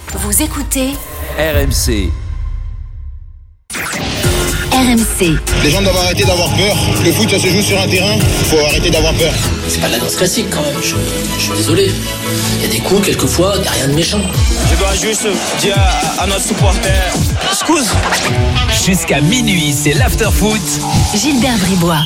Vous écoutez RMC. RMC. Les gens doivent arrêter d'avoir peur. Le foot, ça se joue sur un terrain. Il faut arrêter d'avoir peur. C'est pas de la danse classique quand même. Je suis désolé. Il y a des coups, quelquefois, il n'y a rien de méchant. Je dois juste dire à notre supporter, excuse. Jusqu'à minuit, c'est l'after-foot. Gilbert Bribois.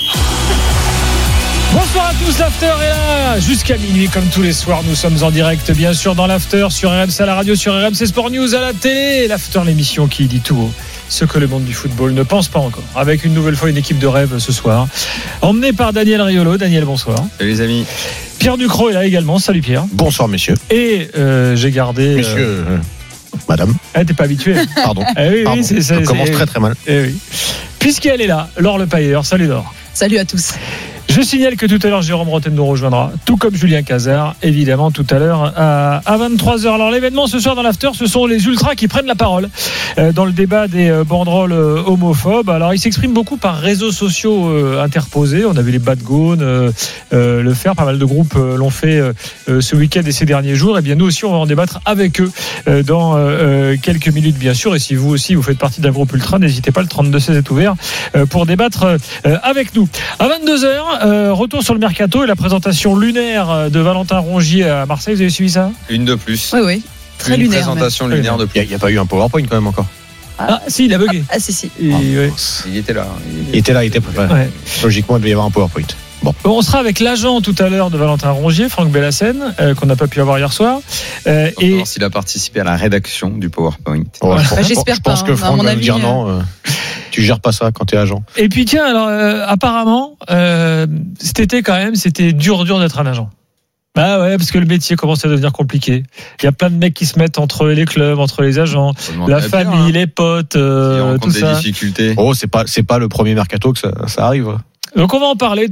Bonsoir à tous, l'after est là jusqu'à minuit comme tous les soirs. Nous sommes en direct bien sûr dans l'after sur RMC à la radio, sur RMC Sport News à la télé. L'after, l'émission qui dit tout haut ce que le monde du football ne pense pas encore. Avec une nouvelle fois une équipe de rêve ce soir, emmené par Daniel Riolo. Daniel, bonsoir. Salut les amis. Pierre Ducrot est là également. Salut Pierre. Bonsoir messieurs. Et j'ai gardé messieurs, madame. T'es pas habitué. Pardon. Oui, Pardon. ça commence très très mal. Oui. Puisqu'elle est là, Laure Le Pailleur. Salut Laure. Salut à tous. Je signale que tout à l'heure Jérôme Rotten nous rejoindra, tout comme Julien Cazard, évidemment tout à l'heure à 23h. Alors l'événement ce soir dans l'after, ce sont les ultras qui prennent la parole dans le débat des banderoles homophobes. Alors ils s'expriment beaucoup par réseaux sociaux interposés. On a vu les Bad Gone le faire, pas mal de groupes l'ont fait ce week-end et ces derniers jours. Et bien nous aussi on va en débattre avec eux dans quelques minutes bien sûr. Et si vous aussi vous faites partie d'un groupe ultra, n'hésitez pas, le 32-16 est ouvert pour débattre avec nous. À 22h, retour sur le mercato et la présentation lunaire de Valentin Rongier à Marseille. Vous avez suivi ça ? Une de plus. Oui. Très une lunaire. présentation lunaire de plus. Il n'y a pas eu un PowerPoint quand même encore. Ah si, il a bugué. Ah si. Ouais. Il était là. Il était prêt. Ouais. Logiquement, il devait y avoir un PowerPoint. Bon. On sera avec l'agent tout à l'heure de Valentin Rongier, Franck Bellassène, qu'on n'a pas pu avoir hier soir. Et voir s'il a participé à la rédaction du PowerPoint. Ouais, j'espère je pense pas, que à Franck mon va avis, me dire non. Tu gères pas ça quand t'es agent. Et puis tiens, alors apparemment, cet été quand même, c'était dur d'être un agent. Ah ouais, parce que le métier commence à devenir compliqué. Il y a plein de mecs qui se mettent entre les clubs, entre les agents, la famille, les potes, tout ça. Des difficultés. Oh, c'est pas le premier mercato que ça arrive. Donc on va en parler,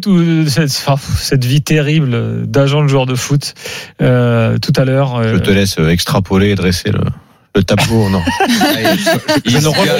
cette vie terrible d'agent de joueur de foot tout à l'heure. Je te laisse extrapoler et dresser le tableau. Non. Je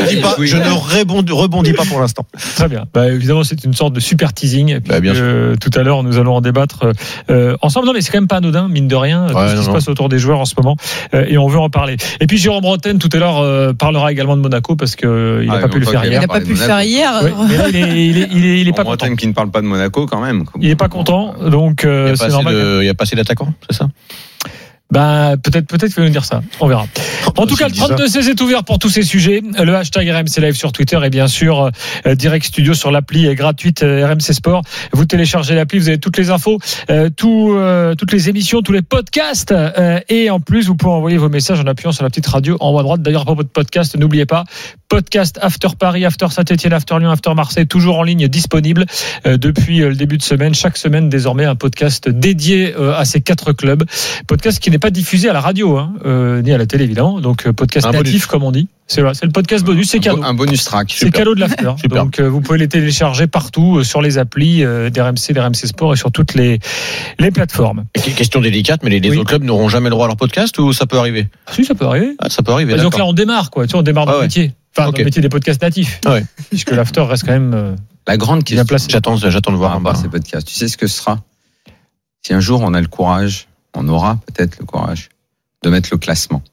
ne rebondis pas pour l'instant. Très bien. Évidemment, c'est une sorte de super teasing. Bien sûr. Tout à l'heure, nous allons en débattre ensemble. Non, mais c'est quand même pas anodin, mine de rien, tout ce qui se passe autour des joueurs en ce moment. Et on veut en parler. Et puis Jérôme Rotten, tout à l'heure, parlera également de Monaco parce qu'il n'a pas pu le faire hier. Il n'a pas pu le faire hier. Oui, mais là, il est pas content. Rotten qui ne parle pas de Monaco quand même. Il n'est pas content, donc c'est normal. Il n'y a pas assez d'attaquants, c'est ça ? Peut-être qu'il va nous dire ça. On verra. En tout cas, le 32-16 est ouvert pour tous ces sujets. Le hashtag RMC Live sur Twitter et bien sûr, Direct Studio sur l'appli gratuite RMC Sport. Vous téléchargez l'appli, vous avez toutes les infos, toutes les émissions, tous les podcasts. Et en plus, vous pouvez envoyer vos messages en appuyant sur la petite radio en haut à droite. D'ailleurs, à propos de podcast, n'oubliez pas, podcast After Paris, After Saint-Etienne, After Lyon, After Marseille, toujours en ligne, disponible depuis le début de semaine. Chaque semaine, désormais, un podcast dédié à ces 4 clubs. Podcast qui n'est pas diffusé à la radio, ni à la télé, évidemment. Donc, podcast natif, comme on dit. C'est le podcast bonus, c'est cadeau. Un bonus track. C'est cadeau de l'after. Donc, vous pouvez les télécharger partout, sur les applis d'RMC, d'RMC Sport et sur toutes les plateformes. Question délicate, mais les autres clubs n'auront jamais le droit à leur podcast ou ça peut arriver ? Si, ça peut arriver. Ça peut arriver. Donc là, on démarre, quoi. Tu vois, on démarre dans le métier. Enfin, dans le métier des podcasts natifs. Ouais. Puisque l'after reste quand même la grande question. Bien placé. J'attends de voir ces podcasts. Tu sais ce que ce sera ? Si un jour on a le courage, on aura peut-être le courage de mettre le classement.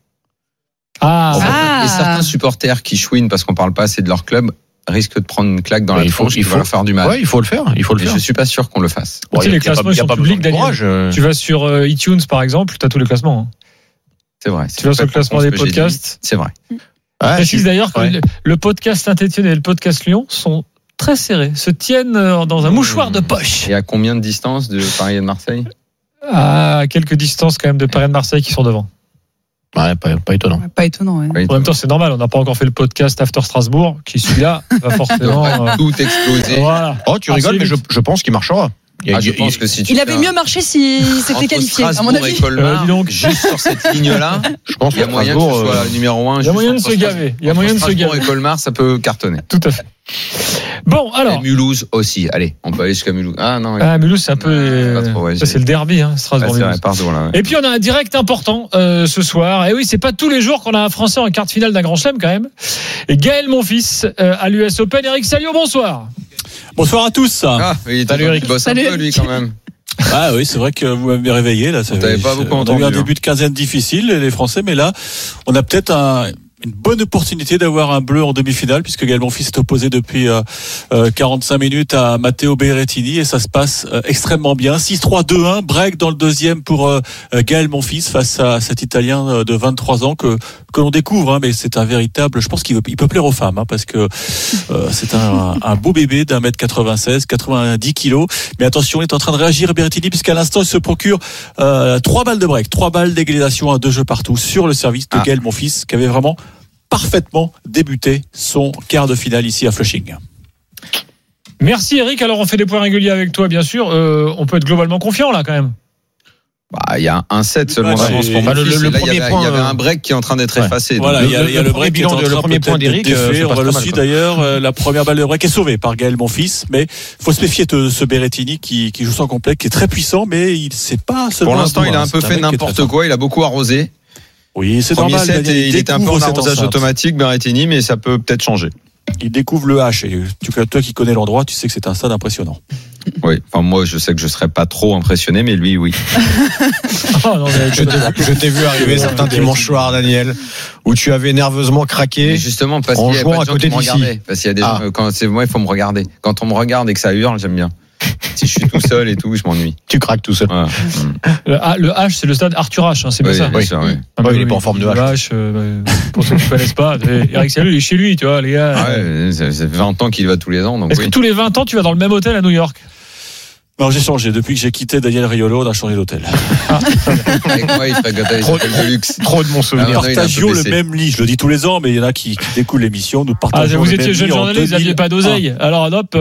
Et certains supporters qui chouinent parce qu'on parle pas assez de leur club risquent de prendre une claque dans la tronche qui va leur faire du mal. Ouais, il faut le faire. Je suis pas sûr qu'on le fasse. Tu sais, les classements sont publics, Daniel. Tu vas sur iTunes, par exemple, tu as tous les classements. C'est vrai. Tu vas sur le classement des podcasts. C'est vrai. Je précise d'ailleurs que le podcast Saint-Etienne et le podcast Lyon sont très serrés, se tiennent dans un mouchoir de poche. Et à combien de distance de Paris et de Marseille ? À quelques distances quand même de Paris et de Marseille qui sont devant. Ouais, pas étonnant. Pas étonnant, ouais. En même temps, c'est normal, on n'a pas encore fait le podcast After Strasbourg, qui celui-là va forcément tout exploser. Voilà. Oh, tu rigoles, mais je pense qu'il marchera. Je pense que si il avait mieux marché s'il s'était qualifié, à mon avis. Colmar, juste sur cette ligne-là, je pense qu'il y a moyen que ce soit le numéro 1. Il y a moyen de se gaver. Il y a moyen de se gaver. Et Colmar, ça peut cartonner. Tout à fait. Bon, alors. Et Mulhouse aussi. Allez, on peut aller jusqu'à Mulhouse. Mulhouse, c'est un peu. Ça, c'est le derby, Strasbourg. Pardon, Et puis, on a un direct important ce soir. Et oui, c'est pas tous les jours qu'on a un Français en quart de finale d'un grand chelem, quand même. Et Gaël Monfils à l'US Open. Eric Salio, bonsoir. Bonsoir à tous. Il est Eric. Bosse un peu, lui, quand même. Ah oui, c'est vrai que vous m'avez réveillé là. T'avais pas beaucoup entendu. On a eu un début de quinzaine difficile, les Français, mais là, on a peut-être une bonne opportunité d'avoir un bleu en demi-finale, puisque Gaël Monfils est opposé depuis 45 minutes à Matteo Berrettini, et ça se passe extrêmement bien. 6-3, 2-1, break dans le deuxième pour Gaël Monfils face à cet Italien de 23 ans que l'on découvre, hein, mais c'est un véritable, je pense qu'il peut plaire aux femmes, hein, parce que c'est un beau bébé d'1m96, 90 kilos. Mais attention, il est en train de réagir Berrettini, puisqu'à l'instant il se procure 3 balles de break, 3 balles d'égalisation à 2 jeux partout sur le service de Gaël Monfils, qui avait vraiment parfaitement débuté son quart de finale ici à Flushing. Merci Eric, alors on fait des points réguliers avec toi bien sûr, on peut être globalement confiant là quand même. Il y a un set seulement d'avance pour moi. Le premier point, il y avait un break qui est en train d'être effacé. Voilà, il y a le break bilan, le premier point d'Eric. On va le suivre d'ailleurs. La première balle de break est sauvée par Gaël Monfils, mais faut se méfier de ce Berrettini qui joue sans complet, qui est très puissant, mais il sait pas seulement. Pour l'instant, il a un peu fait n'importe quoi. Il a beaucoup arrosé. Oui, c'est normal. Il était un peu en arrosage automatique, Berrettini, mais ça peut peut-être changer. Il découvre le H, et toi qui connais l'endroit, tu sais que c'est un stade impressionnant. Oui, enfin moi je sais que je serais pas trop impressionné, mais lui oui. Oh, non, je t'ai vu arriver certains dimanches soirs, Daniel, où tu avais nerveusement craqué. Mais justement parce en qu'il y jouant a pas de gens qui me regardaient. Parce qu'il y a des gens, quand c'est moi, il faut me regarder. Quand on me regarde et que ça hurle, j'aime bien. Si je suis tout seul et tout, je m'ennuie. Tu craques tout seul. Ouais. Le H, c'est le stade Arthur H, hein, c'est bien ça. Bien sûr, oui. Il est pas en forme de H. Pour ceux qui ne connaissent pas, Eric Salou, il est chez lui, tu vois, les gars. Ouais, ça fait 20 ans qu'il va tous les ans. Donc Est-ce que tous les 20 ans, tu vas dans le même hôtel à New York? Non, j'ai changé. Depuis que j'ai quitté Daniel Riolo, on a changé d'hôtel. Avec moi, il fréquentait les hôtels de luxe. Trop de bons souvenirs. Nous partagions le même lit. Je le dis tous les ans, mais il y en a qui découvrent l'émission. Nous partageons vous le même lit. étiez jeune journaliste, vous n'aviez pas d'oseille. Alors, hop,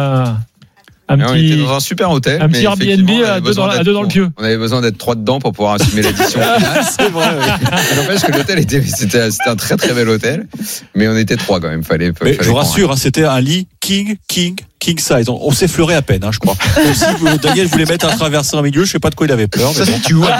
on était dans un super hôtel. Un petit Airbnb à deux dans le pieu. On avait besoin d'être 3 dedans pour pouvoir assumer l'édition. C'est vrai, oui. N'empêche que l'hôtel c'était un très très bel hôtel. Mais on était 3 quand même. Mais je vous rassure, c'était un lit king size. On s'effleurait à peine, je crois. Donc, si Daniel voulait mettre un traversier en milieu, je sais pas de quoi il avait peur. Ça, mais bon. tu vois.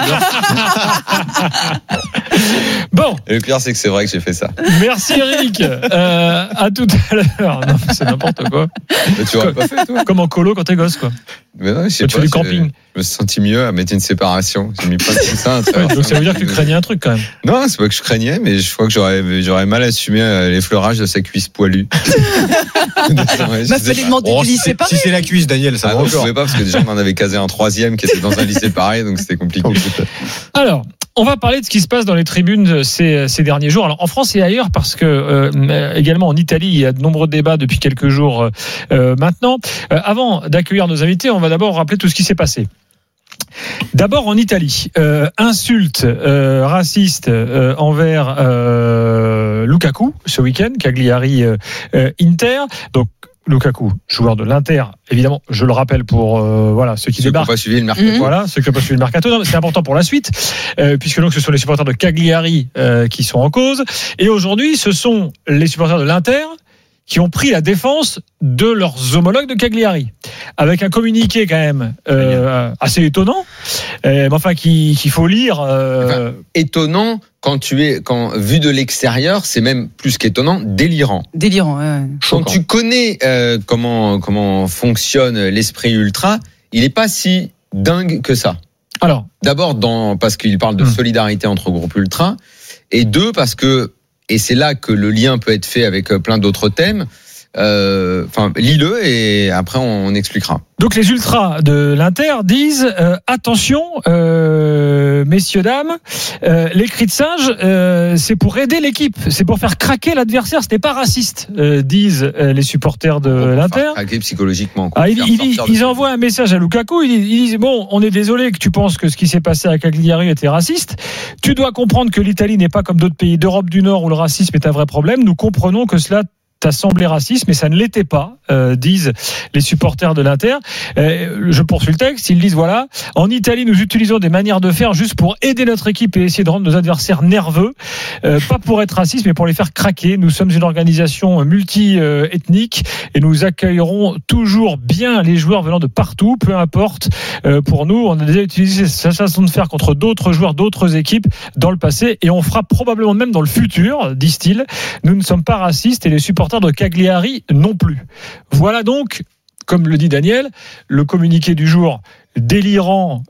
Bon. Et le pire, c'est que c'est vrai que j'ai fait ça. Merci Eric. À tout à l'heure. Non, c'est n'importe quoi. Mais tu aurais pas fait, toi? Comme en colo quand t'es gosse, quoi. Mais non, je sais tu fais du camping. Je me suis senti mieux à mettre une séparation. J'ai mis plein de coussins. Donc ça veut dire que tu craignais un truc quand même. Non, c'est pas que je craignais, mais je crois que j'aurais mal assumé l'effleurage de sa cuisse poilue. Fallait demander du lycée pareil. Si c'est la cuisse, Daniel, ça va non, encore. je pouvais pas parce que déjà on en avait casé un 3e qui était dans un lycée pareil, donc c'était compliqué. Alors, on va parler de ce qui se passe dans les tribunes ces derniers jours. Alors en France et ailleurs, parce que également en Italie, il y a de nombreux débats depuis quelques jours maintenant. Avant d'accueillir nos invités, on va d'abord rappeler tout ce qui s'est passé. D'abord en Italie, insulte raciste envers Lukaku ce week-end, Cagliari Inter. Donc Lukaku, joueur de l'Inter, évidemment, je le rappelle pour ceux qui débarquent. Ceux qui n'ont pas suivi le mercato. Voilà, ceux qui n'ont pas suivi le mercato. Non, c'est important pour la suite, puisque donc ce sont les supporters de Cagliari qui sont en cause. Et aujourd'hui, ce sont les supporters de l'Inter qui ont pris la défense de leurs homologues de Cagliari, avec un communiqué quand même assez étonnant, mais enfin qu'il faut lire. Étonnant quand vu de l'extérieur, c'est même plus qu'étonnant, délirant. Délirant, ouais. Quand tu connais comment fonctionne l'esprit ultra, il n'est pas si dingue que ça. Alors, d'abord parce qu'il parle de solidarité entre groupes ultra, et 2 parce que, et c'est là que le lien peut être fait avec plein d'autres thèmes. Lis-le et après on expliquera. Donc les ultras de l'Inter disent attention, messieurs dames, les cris de singe, c'est pour aider l'équipe, c'est pour faire craquer l'adversaire, ce n'est pas raciste, disent les supporters de l'Inter. Craquer psychologiquement. Ils envoient un message à Lukaku, ils disent bon, on est désolé que tu penses que ce qui s'est passé à Cagliari était raciste. Tu dois comprendre que l'Italie n'est pas comme d'autres pays d'Europe du Nord où le racisme est un vrai problème. Nous comprenons que cela t'a semblé raciste, mais ça ne l'était pas, disent les supporters de l'Inter. Je poursuis le texte, ils disent voilà, en Italie, nous utilisons des manières de faire juste pour aider notre équipe et essayer de rendre nos adversaires nerveux, pas pour être racistes, mais pour les faire craquer. Nous sommes une organisation multi-ethnique et nous accueillerons toujours bien les joueurs venant de partout, peu importe. Pour nous, on a déjà utilisé cette façon de faire contre d'autres joueurs, d'autres équipes dans le passé, et on fera probablement même dans le futur, disent-ils. Nous ne sommes pas racistes et les supporters de Cagliari non plus. Voilà donc, comme le dit Daniel, le communiqué du jour délirant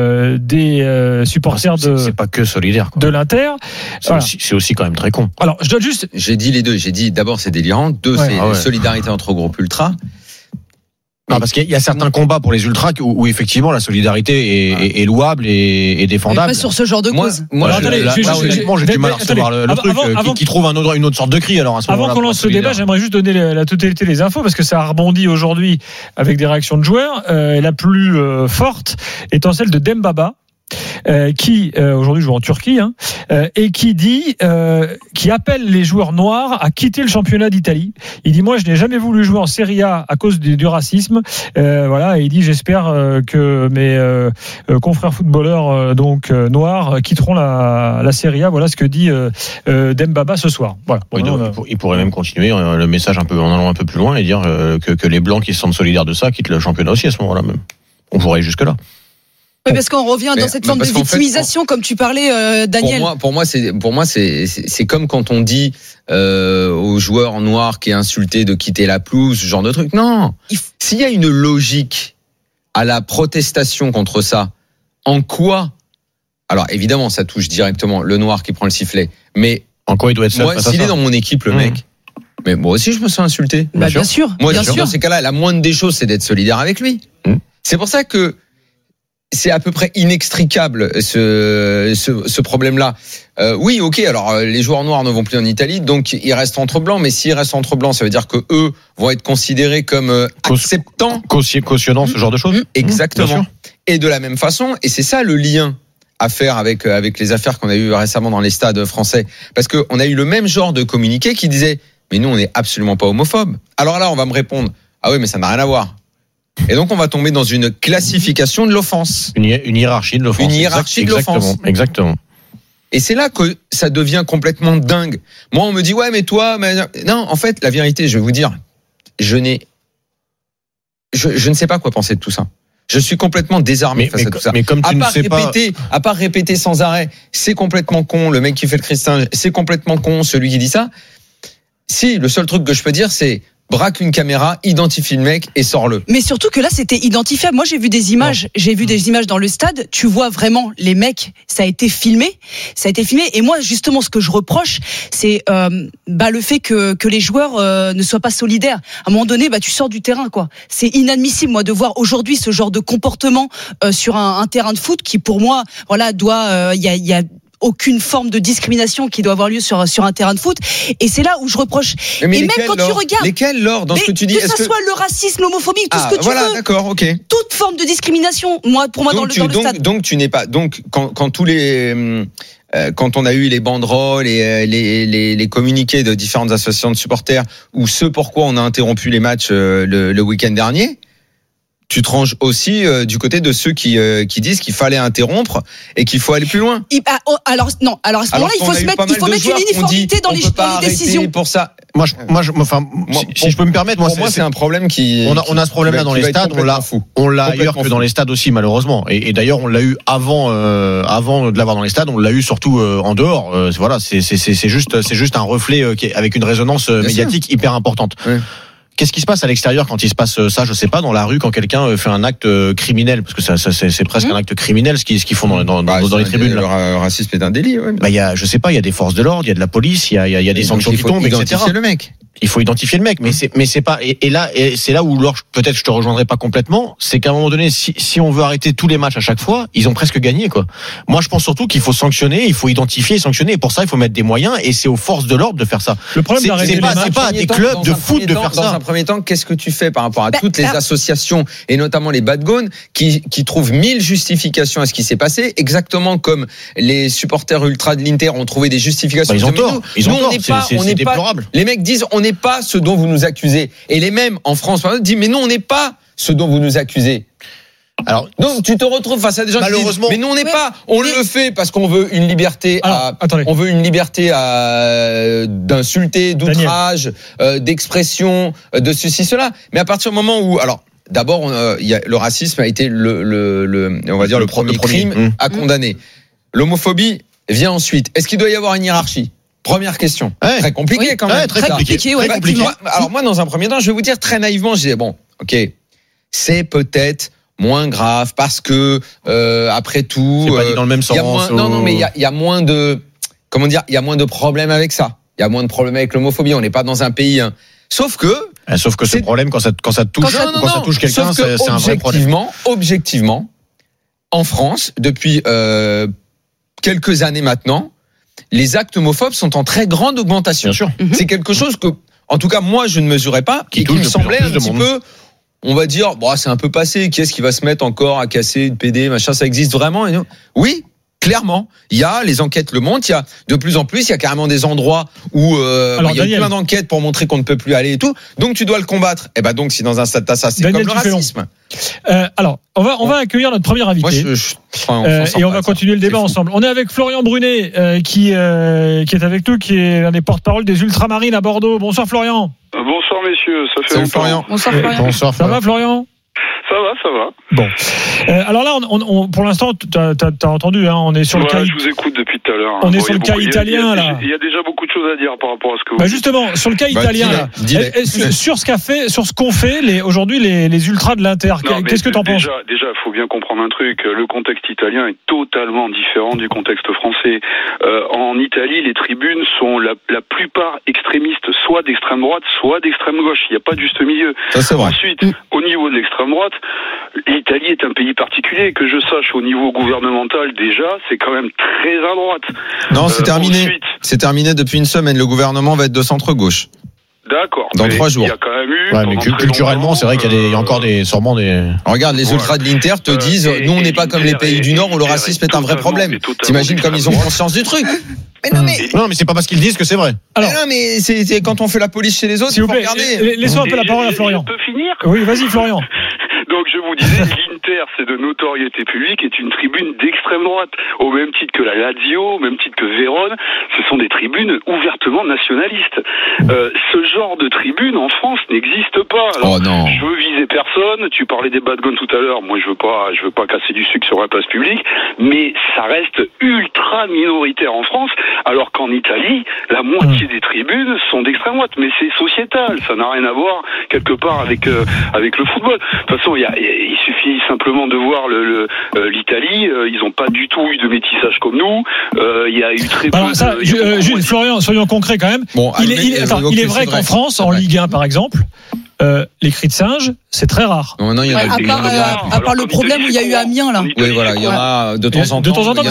des supporters c'est pas que solidaire, quoi. de l'Inter. C'est aussi quand même très con. Alors, je donne juste. J'ai dit les deux. J'ai dit d'abord c'est délirant. Deux, c'est solidarité entre groupes ultras. Non, parce qu'il y a certains combats pour les ultras où effectivement la solidarité est louable et défendable. Mais pas sur ce genre de cause. Moi, honnêtement, j'ai du mal à recevoir le truc. Qui trouve une autre sorte de cri, alors, à ce moment-là. Avant qu'on lance le débat, j'aimerais juste donner la totalité des infos, parce que ça a rebondi aujourd'hui avec des réactions de joueurs. La plus forte étant celle de Dembaba, qui aujourd'hui joue en Turquie, et qui dit, qui appelle les joueurs noirs à quitter le championnat d'Italie. Il dit, moi je n'ai jamais voulu jouer en Serie A à cause du racisme, voilà, et il dit, j'espère que mes confrères footballeurs noirs quitteront la Serie A. Voilà ce que dit Dembaba ce soir. Voilà. Il pourrait même continuer le message en allant un peu plus loin et dire que les blancs qui se sentent solidaires de ça quittent le championnat aussi à ce moment-là même. On pourrait jusque là. Oui, parce qu'on revient dans cette forme de victimisation, comme tu parlais, Daniel. Pour moi, c'est comme quand on dit aux joueurs noirs qui est insulté de quitter la pelouse, ce genre de truc. Non. S'il y a une logique à la protestation contre ça, en quoi? Alors évidemment, ça touche directement le noir qui prend le sifflet, mais en quoi il doit être seul? Moi, s'il est dans mon équipe, le mec. Mais moi aussi, je me sens insulté. Bien sûr. Moi, dans ces cas-là, la moindre des choses, c'est d'être solidaire avec lui. C'est pour ça que c'est à peu près inextricable ce problème-là. Oui, ok. Alors les joueurs noirs ne vont plus en Italie, donc ils restent entre blancs. Mais s'ils restent entre blancs, ça veut dire que eux vont être considérés comme acceptants, cautionnant ce genre de choses. Exactement. Et de la même façon, et c'est ça le lien à faire avec les affaires qu'on a eues récemment dans les stades français, parce que on a eu le même genre de communiqué qui disait mais nous on n'est absolument pas homophobes. Alors là, on va me répondre ah oui, mais ça n'a rien à voir. Et donc, on va tomber dans une classification de l'offense. Une hiérarchie de l'offense. Une hiérarchie de l'offense. Exactement. Et c'est là que ça devient complètement dingue. Moi, on me dit, ouais, mais toi, non, en fait, la vérité, je vais vous dire, je ne sais pas quoi penser de tout ça. Je suis complètement désarmé face à tout ça. Mais comme tu à part répéter sans arrêt, c'est complètement con, le mec qui fait le Christin, c'est complètement con, celui qui dit ça. Si, le seul truc que je peux dire, c'est, braque une caméra, identifie le mec et sors-le. Mais surtout que là, c'était identifiable. Moi, j'ai vu des images. J'ai vu des images dans le stade. Tu vois vraiment les mecs. Ça a été filmé. Et moi, justement, ce que je reproche, c'est le fait que les joueurs ne soient pas solidaires. À un moment donné, tu sors du terrain, quoi. C'est inadmissible, moi, de voir aujourd'hui ce genre de comportement sur un terrain de foot qui, pour moi, voilà, il y a aucune forme de discrimination qui doit avoir lieu sur un terrain de foot. Et c'est là où je reproche. Mais même quand tu regardes. Lesquels, Laure, dans ce que tu dis? Que ça soit le racisme, l'homophobie, tout ce que tu veux. Voilà, d'accord, ok. Toute forme de discrimination, pour moi, dans le stade. Donc, tu n'es pas, quand tous les, quand on a eu les banderoles et les communiqués de différentes associations de supporters ou ce pourquoi on a interrompu les matchs le week-end dernier, tu te ranges aussi du côté de ceux qui disent qu'il fallait interrompre et qu'il faut aller plus loin. Alors à ce moment-là, il faut mettre une uniformité dans les décisions. Pour ça. Si je peux me permettre, pour moi, c'est un problème qui. On a ce problème-là dans les stades. On l'a ailleurs que dans les stades aussi, malheureusement. Et d'ailleurs, on l'a eu avant de l'avoir dans les stades. On l'a eu surtout en dehors. Voilà, c'est juste un reflet avec une résonance médiatique hyper importante. Oui. Qu'est-ce qui se passe à l'extérieur quand il se passe ça? Je sais pas, dans la rue, quand quelqu'un fait un acte criminel, parce que c'est presque un acte criminel ce qu'ils font dans les tribunes. Le racisme est un délit. Ouais. Il y a, je sais pas, il y a des forces de l'ordre, il y a de la police, il y a des sanctions qui tombent, etc. Il faut identifier le mec. Il faut identifier le mec, mais c'est pas. Et c'est là où peut-être je te rejoindrai pas complètement. C'est qu'à un moment donné, si on veut arrêter tous les matchs à chaque fois, ils ont presque gagné, quoi. Moi, je pense surtout qu'il faut sanctionner, il faut identifier et sanctionner. Et pour ça, il faut mettre des moyens. Et c'est aux forces de l'ordre de faire ça. Le problème c'est pas à des clubs de foot de faire ça. Dans un premier temps, qu'est-ce que tu fais par rapport à toutes les associations et notamment les bad guns qui trouvent 1000 justifications à ce qui s'est passé, exactement comme les supporters ultra de l'Inter ont trouvé des justifications. Ils ont tort. C'est déplorable. Les mecs disent on n'est pas ce dont vous nous accusez. Et les mêmes en France, par exemple, disent mais non, on n'est pas ce dont vous nous accusez. Alors, donc tu te retrouves face à des gens qui disent mais non, on n'est pas. On le fait parce qu'on veut une liberté. On veut une liberté d'insulter, d'outrage, d'expression, de ceci, cela. Mais à partir du moment où, alors, d'abord, le racisme a été on va dire le premier crime à condamner. L'homophobie vient ensuite. Est-ce qu'il doit y avoir une hiérarchie? Première question. Très compliqué quand même. Très compliqué. Alors moi, dans un premier temps, je vais vous dire très naïvement, je disais bon, ok, c'est peut-être moins grave parce que après tout, c'est pas dit dans le même sens. Mais il y a moins de, comment dire, il y a moins de problèmes avec ça. Il y a moins de problèmes avec l'homophobie. On n'est pas dans un pays. Sauf que ce problème quand ça touche quelqu'un, c'est un vrai problème. Objectivement, en France, depuis quelques années maintenant, les actes homophobes sont en très grande augmentation. Bien sûr. C'est quelque chose que, en tout cas, moi, je ne mesurais pas et qui me semblait un petit peu, on va dire, c'est un peu passé. Qui est-ce qui va se mettre encore à casser une PD, machin, ça existe vraiment? Oui. Clairement, il y a les enquêtes le montrent, il y a de plus en plus, il y a carrément des endroits où il y a plein d'enquêtes pour montrer qu'on ne peut plus aller et tout. Donc tu dois le combattre. Et donc si dans un stade t'as ça, c'est Daniel, comme le racisme. Alors on va accueillir notre premier invité. Moi, et on va continuer le débat ensemble. On est avec Florian Brunet qui est avec nous, qui est un des porte-parole des Ultramarines à Bordeaux. Bonsoir Florian. Bonsoir messieurs, ça fait longtemps. Florian. Bonsoir Florian. Bonsoir. Ça va Florian? Ça va. Bon. Alors là, on pour l'instant, t'as entendu, on est sur le cas. Je vous écoute depuis tout à l'heure. On est sur le cas italien, là. Il y a déjà beaucoup de choses à dire par rapport à ce que vous justement, sur le cas italien, sur ce qu'ont fait aujourd'hui les ultras de l'Inter. Qu'est-ce que t'en penses? Déjà, il faut bien comprendre un truc. Le contexte italien est totalement différent du contexte français. En Italie, les tribunes sont la plupart extrémistes, soit d'extrême droite, soit d'extrême gauche. Il n'y a pas de juste milieu. Ça, c'est vrai. Ensuite, au niveau de l'extrême droite, l'Italie est un pays particulier. Que je sache, au niveau gouvernemental, déjà, c'est quand même très à droite. Non, c'est terminé. Ensuite, c'est terminé depuis une semaine. Le gouvernement va être de centre-gauche. D'accord. Dans 3 jours. Il y a quand même eu. Mais culturellement, c'est vrai qu'il y a encore sûrement des. Regarde, les ultras de l'Inter te disent, nous, on n'est pas comme les pays du Nord où le racisme est un vrai problème. T'imagines comme ils ont conscience du truc. Non, mais c'est pas parce qu'ils disent que c'est vrai. Alors, non, mais c'est quand on fait la police chez les autres. S'il vous plaît, laissons un peu la parole à Florian. Je peux finir? Oui, vas-y, Florian. Donc je vous disais, l'Inter, c'est de notoriété publique, est une tribune d'extrême droite, au même titre que la Lazio, au même titre que Vérone. Ce sont des tribunes ouvertement nationalistes. Ce genre de tribune en France n'existe pas. Alors, je veux viser personne. Tu parlais des bad guns tout à l'heure. Moi, je veux pas casser du sucre sur la place publique, mais ça reste ultra minoritaire en France, alors qu'en Italie, la moitié des tribunes sont d'extrême droite. Mais c'est sociétal, ça n'a rien à voir quelque part avec le football. De toute façon, il suffit simplement de voir l'Italie. Ils n'ont pas du tout eu de métissage comme nous. Il y a eu très peu. Florian, soyons concrets quand même. Bon, il est vrai qu'en France, en Ligue 1 par exemple, les cris de singe, c'est très rare. Non, il y en a à part le problème où il y a eu Amiens là. Oui, voilà, il y en a de temps en temps. Il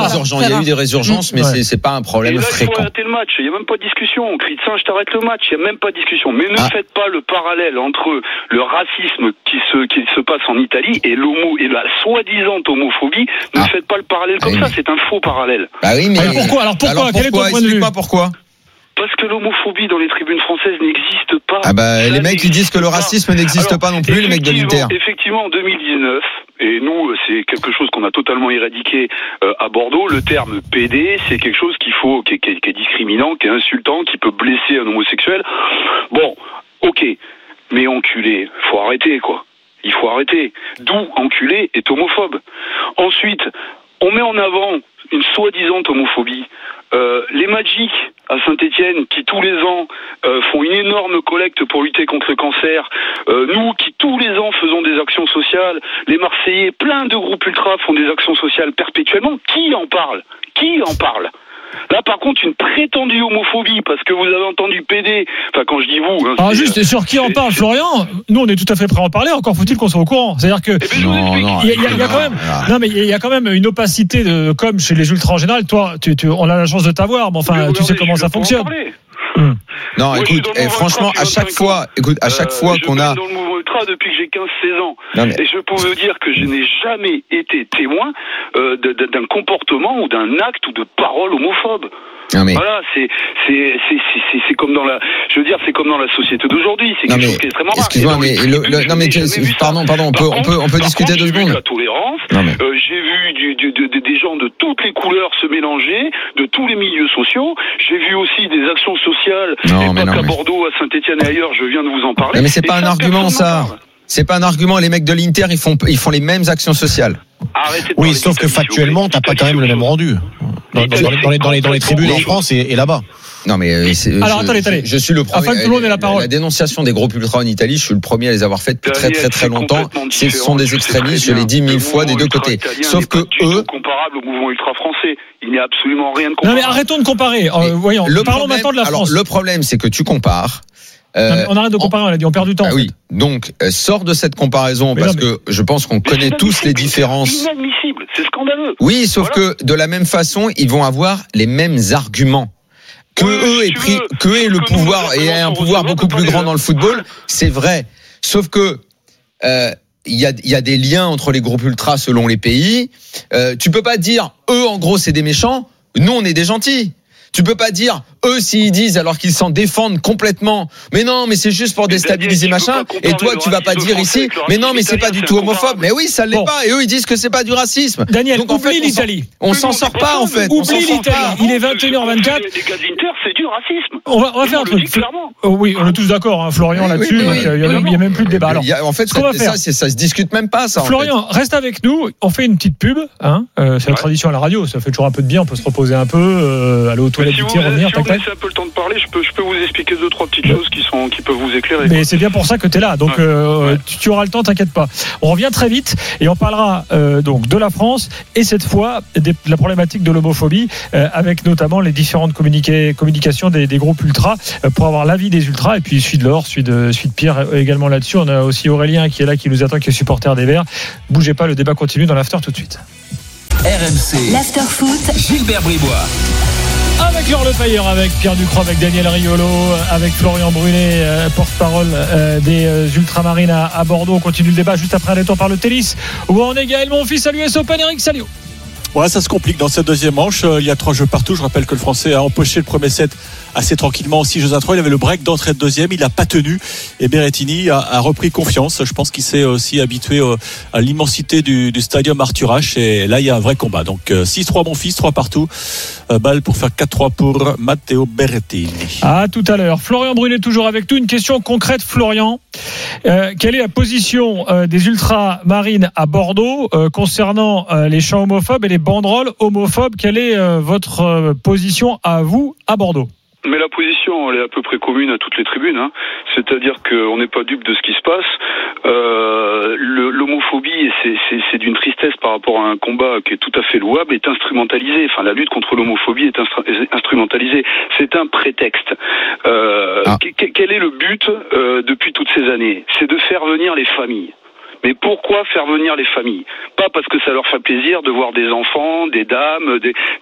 y a eu des résurgences, mais c'est pas un problème fréquent. Il faut arrêter le match. Il n'y a même pas de discussion. Cri de singe, t'arrêtes le match. Il n'y a même pas de discussion. Mais ne faites pas le parallèle entre le racisme qui se passe en Italie et la soi-disant homophobie. Ne faites pas le parallèle comme ça. C'est un faux parallèle. Ah oui, mais pourquoi? Quel est ton point de vue? Pourquoi? Parce que l'homophobie dans les tribunes françaises n'existe pas. Les mecs qui disent que le racisme n'existe pas non plus, les mecs de l'Inter. Effectivement, en 2019, et nous, c'est quelque chose qu'on a totalement éradiqué à Bordeaux, le terme PD, c'est quelque chose qui est discriminant, qui est insultant, qui peut blesser un homosexuel. Bon, ok, mais enculé, faut arrêter, quoi. Il faut arrêter. D'où enculé est homophobe. Ensuite, on met en avant une soi-disant homophobie. Les Magic à Saint-Étienne qui tous les ans font une énorme collecte pour lutter contre le cancer, nous qui tous les ans faisons des actions sociales, les Marseillais, plein de groupes ultras font des actions sociales perpétuellement. Qui en parle? Là, par contre, une prétendue homophobie, parce que vous avez entendu PD, enfin, quand je dis vous... Alors, juste, sur qui en parle, Florian? Nous, on est tout à fait prêt à en parler, encore faut-il qu'on soit au courant. C'est-à-dire que... il y a quand même une opacité de com chez les ultras en général. Toi, on a la chance de t'avoir, mais enfin, tu sais comment ça fonctionne. Non, moi, écoute, franchement, à chaque fois qu'on a... dans le mouvement ultra depuis que j'ai 15-16 ans. Et je peux vous dire que je n'ai jamais été témoin d'un comportement ou d'un acte ou de parole homophobe. Voilà, c'est comme dans c'est comme dans la société d'aujourd'hui. C'est quelque chose qui est extrêmement rare. Excuse-moi, pardon, on peut discuter 2 secondes. La tolérance. J'ai vu des gens de toutes les couleurs se mélanger, de tous les milieux sociaux. J'ai vu aussi des actions sociales. Pas qu'à Bordeaux, à Saint-Étienne et ailleurs. Je viens de vous en parler. Mais c'est pas un argument, ça. C'est pas un argument. Les mecs de l'Inter, ils font les mêmes actions sociales. Oui, sauf que factuellement, t'as pas quand même le même rendu dans les tribunes en France et là-bas. Non mais alors attendez. Je suis le premier. Afin que tout le monde ait la parole. La dénonciation des groupes ultras en Italie, je suis le premier à les avoir faites depuis très longtemps. Ce sont des extrémistes, je l'ai dit 1000 fois des deux côtés. Sauf que eux, comparable au mouvement ultra français, il n'y a absolument rien de comparable. Non mais arrêtons de comparer. Voyons. Parlons maintenant de la France. Alors le problème, c'est que tu compares. On arrête de comparer, on a dit, on perd du temps. Oui, donc sors de cette comparaison que je pense qu'on connaît tous les différences. C'est inadmissible, c'est scandaleux. Oui, sauf que de la même façon, ils vont avoir les mêmes arguments. Eux aient le pouvoir et aient un pouvoir beaucoup plus grand dans le football, c'est vrai. Sauf que il y a des liens entre les groupes ultras selon les pays. Tu peux pas dire eux en gros c'est des méchants, nous on est des gentils. Tu peux pas dire eux s'ils disent alors qu'ils s'en défendent complètement. Mais non, mais c'est juste pour déstabiliser machin. Et toi tu vas pas dire ici. Mais non, mais c'est pas du tout homophobe. Mais oui, ça l'est pas. Et eux ils disent que c'est pas du racisme. Daniel, donc en fait, l'Italie. On s'en sort pas en fait. Oublie l'Italie. Il est 21h24. Les gars de l'Inter, c'est du racisme. On va faire un truc. Oui, on est tous d'accord, hein, Florian là-dessus. Il y a même plus de débat. Alors, en fait, ça se discute même pas ça. Florian, reste avec nous. On fait une petite pub. C'est la tradition à la radio. Ça fait toujours un peu de bien. On peut se reposer un peu, aller aux toilettes du tir, revenir. Si vous laissez un peu le temps de parler, je peux vous expliquer 2-3 petites choses qui peuvent vous éclairer. Mais c'est bien pour ça que tu es là. Donc tu auras le temps, t'inquiète pas. On revient très vite et on parlera donc de la France et cette fois de la problématique de l'homophobie avec notamment les différentes communications des groupes ultras pour avoir l'avis des ultras et puis celui de Laure, celui de Pierre également là-dessus. On a aussi Aurélien qui est là, qui nous attend, qui est supporter des Verts. Bougez pas, le débat continue dans l'after tout de suite. RMC. L'after foot. Gilbert Bribois. Avec Laure Lepayeur, avec Pierre Ducrot, avec Daniel Riolo, avec Florian Brunet, porte-parole des Ultramarines à Bordeaux. On continue le débat juste après un détour par le tennis où on est Gaël Monfils. Salut US Open, Eric Salio. Ouais, ça se complique dans cette deuxième manche. Il y a 3 jeux partout. Je rappelle que le Français a empoché le premier set assez tranquillement, 6-3. Il avait le break d'entrée de deuxième. Il n'a pas tenu. Et Berrettini a repris confiance. Je pense qu'il s'est aussi habitué à l'immensité du stadium Arthur Ashe. Et là, il y a un vrai combat. Donc, 6-3 Monfils, 3 partout. Balle pour faire 4-3 pour Matteo Berrettini. À tout à l'heure. Florian Brunet toujours avec nous. Une question concrète, Florian. Quelle est la position des Ultramarines à Bordeaux concernant les chants homophobes et les banderoles homophobes? Quelle est votre position à vous à Bordeaux? Mais la position, elle est à peu près commune à toutes les tribunes. C'est-à-dire qu'on n'est pas dupe de ce qui se passe. L'homophobie, c'est d'une tristesse par rapport à un combat qui est tout à fait louable, est instrumentalisé. Enfin, la lutte contre l'homophobie est instrumentalisée. C'est un prétexte. Quel est le but depuis toutes ces années? C'est de faire venir les familles. Mais pourquoi faire venir les familles? Pas parce que ça leur fait plaisir de voir des enfants, des dames,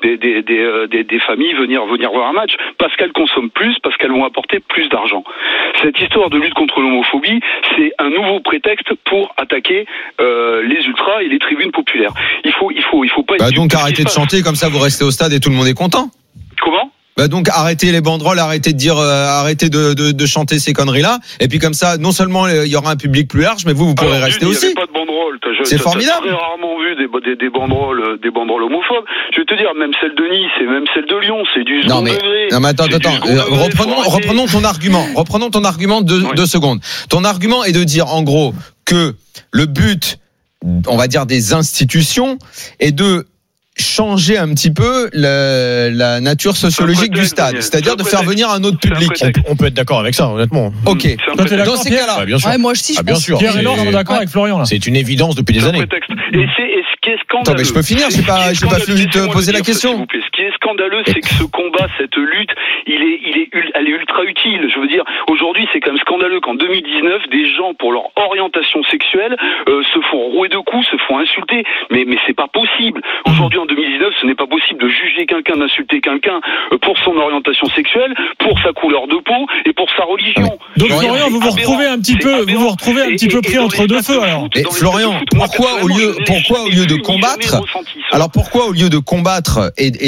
des familles venir voir un match, parce qu'elles consomment plus, parce qu'elles vont apporter plus d'argent. Cette histoire de lutte contre l'homophobie, c'est un nouveau prétexte pour attaquer les ultras et les tribunes populaires. Il faut pas. Donc arrêtez de chanter, comme ça vous restez au stade et tout le monde est content. Comment? Donc arrêtez les banderoles, arrêtez de dire, arrêtez de chanter ces conneries-là. Et puis comme ça, non seulement il y aura un public plus large, mais vous pourrez rester aussi. Il n'y avait pas de banderoles. C'est formidable. J'ai très rarement vu des banderoles homophobes. Je vais te dire, même celle de Nice et même celle de Lyon, c'est du second degré. Non mais attends. Reprenons ton argument. Reprenons ton argument 2 secondes. Ton argument est de dire en gros que le but, on va dire, des institutions est de changer un petit peu la nature sociologique du stade, c'est-à-dire de faire venir un autre public. On peut être d'accord avec ça, honnêtement. Ok. Dans ces cas-là, bien sûr. Ouais, moi aussi, je pense. Bien sûr. Pierre et Laure sont d'accord avec Florian là. C'est une évidence depuis des années. Et ce qui est scandaleux. Attends, mais je peux finir. J'ai pas fini de te poser la question. Ce qui est scandaleux, c'est que ce combat, cette lutte, elle est ultra utile. Je veux dire, aujourd'hui, c'est quand même scandaleux qu'en 2019, des gens, pour leur orientation sexuelle, se font rouer de coups, se font insulter. Mais c'est pas possible. Aujourd'hui, en 2019, ce n'est pas possible de juger quelqu'un, d'insulter quelqu'un pour son orientation sexuelle, pour sa couleur de peau et pour sa religion. Donc Florian, vous retrouvez un petit peu pris entre deux feux alors. Et Florian, pourquoi au lieu de combattre, et de dire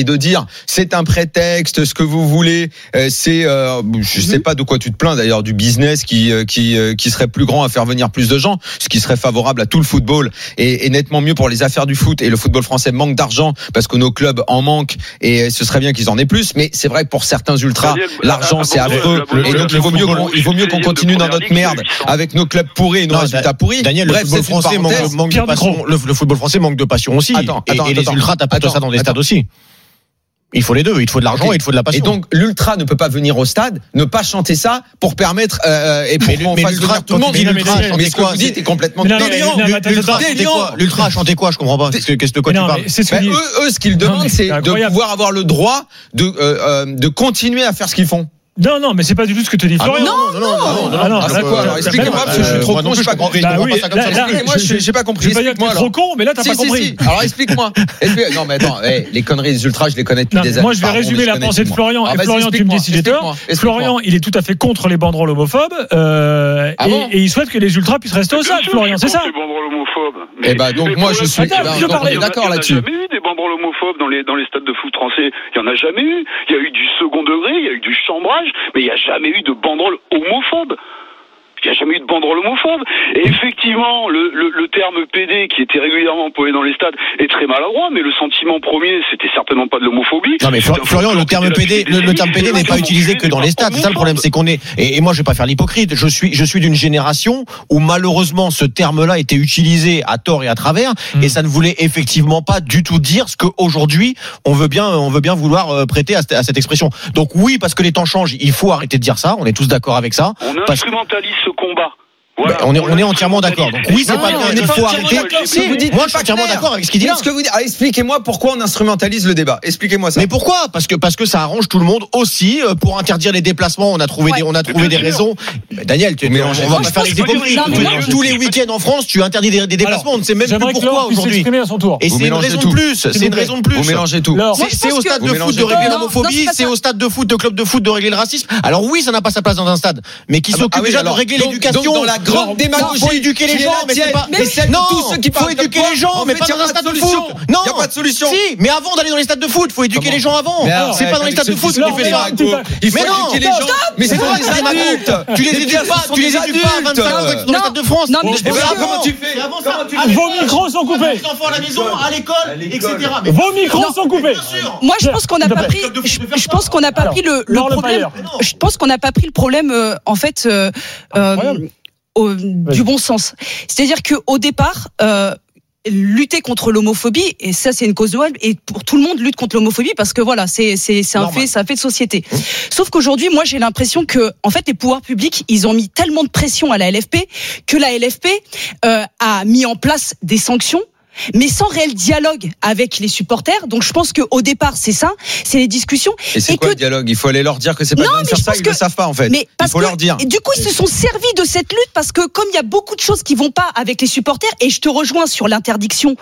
c'est un prétexte, ce que vous voulez, c'est, je sais pas de quoi tu te plains d'ailleurs, du business qui serait plus grand à faire venir plus de gens, ce qui serait favorable à tout le football et nettement mieux pour les affaires du foot. Et le football français manque d'argent parce que nos clubs en manquent et ce serait bien qu'ils en aient plus. Mais c'est vrai que pour certains ultras, l'argent c'est affreux. Et donc il vaut mieux qu'on continue dans notre merde avec nos clubs pourris et nos résultats pourris. Daniel, bref, le football français manque de passion. Le football français manque de passion aussi. Et les ultras t'apportent ça dans des stades aussi. Il faut les deux, il faut de l'argent et il faut de la passion. Et donc l'ultra ne peut pas venir au stade, ne pas chanter ça pour permettre et pour qu'on fasse venir tout le monde. Mais ce que vous dites est complètement délirant. L'ultra a chanté quoi? Je comprends pas. Qu'est-ce de quoi tu parles? Eux, ce qu'ils demandent, c'est de pouvoir avoir le droit de continuer à faire ce qu'ils font. Non, mais c'est pas du tout ce que te dit Florian. Non. Alors expliquez-moi parce que je suis trop con, j'ai pas compris. Expliquez-moi, j'ai pas compris. Je vais pas dire que tu es trop con, mais là t'as pas compris. Alors explique-moi. Non mais attends, les conneries des ultras, je les connais depuis des années. Moi je vais résumer la pensée de Florian et Florian tu me dis si j'ai tort. Florian, il est tout à fait contre les banderoles homophobes et il souhaite que les ultras puissent rester au stade. Florian, c'est ça? Et bah donc moi je suis d'accord là-dessus. Il n'y a jamais eu des banderoles homophobes dans les stades de foot français. Il y en a jamais eu. Il y a eu du second degré, il y a eu du chambrage, mais il n'y a jamais eu de banderole homophobe. Il n'y a jamais eu de banderole homophobe. Et effectivement, le terme PD qui était régulièrement employé dans les stades est très maladroit, mais le sentiment premier, c'était certainement pas de l'homophobie. Non mais Florian, le terme PD n'est pas utilisé que dans les stades. C'est ça le problème, c'est qu'on est. Et moi, je vais pas faire l'hypocrite. Je suis d'une génération où malheureusement ce terme-là était utilisé à tort et à travers, et ça ne voulait effectivement pas du tout dire ce qu'aujourd'hui on veut bien vouloir prêter à cette expression. Donc oui, parce que les temps changent, il faut arrêter de dire ça. On est tous d'accord avec ça. On instrumentalise ce combat. Voilà, on est entièrement d'accord. Donc oui, c'est pas bien. Il faut arrêter. Moi, je suis entièrement d'accord avec ce qu'il dit. Expliquez-moi pourquoi on instrumentalise le débat. Expliquez-moi ça. Mais pourquoi? Parce que ça arrange tout le monde aussi. Pour interdire les déplacements, on a trouvé des raisons. Daniel, on va pas faire les hypocrites. Tous les week-ends en France, tu interdis des déplacements. On ne sait même plus pourquoi aujourd'hui. Et c'est une raison de plus. C'est une raison de plus. Vous mélangez tout. C'est au stade de foot de régler l'homophobie. C'est au stade de foot de club de foot de régler le racisme. Alors oui, ça n'a pas sa place dans un stade, mais qui s'occupe déjà de régler l'éducation. Grande démagogie. Faut éduquer les gens, mais c'est pas. Tous ceux qui faut éduquer les gens, mais pas dans un stade de foot. Non, il y a pas de solution. Si, mais avant d'aller dans les stades de foot, faut éduquer les gens avant. C'est pas dans les stades de foot que tu fais ça. Il faut éduquer les gens. Mais c'est pas des adultes. Tu les éduques pas à 25 ans dans les stades de France. Non, mais comment tu fais? Vos micros sont coupés. Les enfants à la maison, à l'école, etc. Vos micros sont coupés. Moi, je pense qu'on n'a pas pris. Je pense qu'on n'a pas pris le problème. Je pense qu'on n'a pas pris le problème en fait. Du bon sens. C'est-à-dire que au départ, lutter contre l'homophobie, et ça c'est une cause de loi, et pour tout le monde lutte contre l'homophobie parce que voilà, c'est un fait de société. Sauf qu'aujourd'hui, moi j'ai l'impression que en fait les pouvoirs publics, ils ont mis tellement de pression à la LFP que la LFP a mis en place des sanctions, mais sans réel dialogue avec les supporters. Donc je pense qu'au départ c'est ça, c'est les discussions. Et c'est quoi le dialogue? Il faut aller leur dire que c'est pas bien de faire ça, ils le savent pas en fait. Mais il faut leur dire. Et du coup ils se sont servis de cette lutte parce que comme il y a beaucoup de choses qui vont pas avec les supporters, et je te rejoins sur l'interdiction